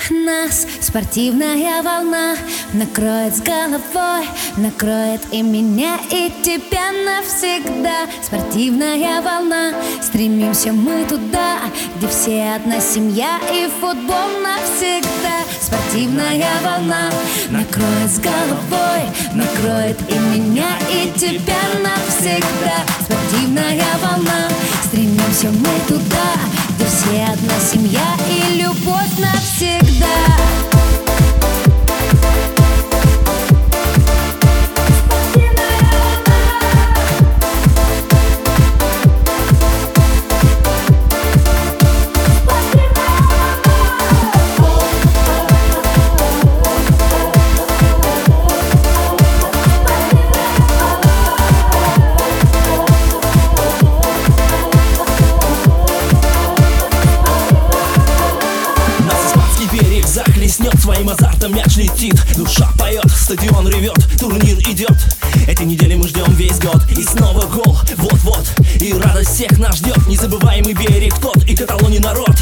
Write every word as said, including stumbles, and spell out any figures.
Нас спортивная волна накроет с головой, накроет и меня, и тебя навсегда. Спортивная волна, стремимся мы туда, где все одна семья и футбол навсегда. Спортивная волна накроет с головой, накроет и меня, и тебя навсегда. Спортивная волна, стремимся мы туда, где все одна семья и любовь навсегда. Захлестнет своим азартом, мяч летит, душа поет, стадион ревет, турнир идет. Этой недели мы ждем весь год, и снова гол, вот-вот, и радость всех нас ждет. Незабываемый берег тот, и Каталония народ.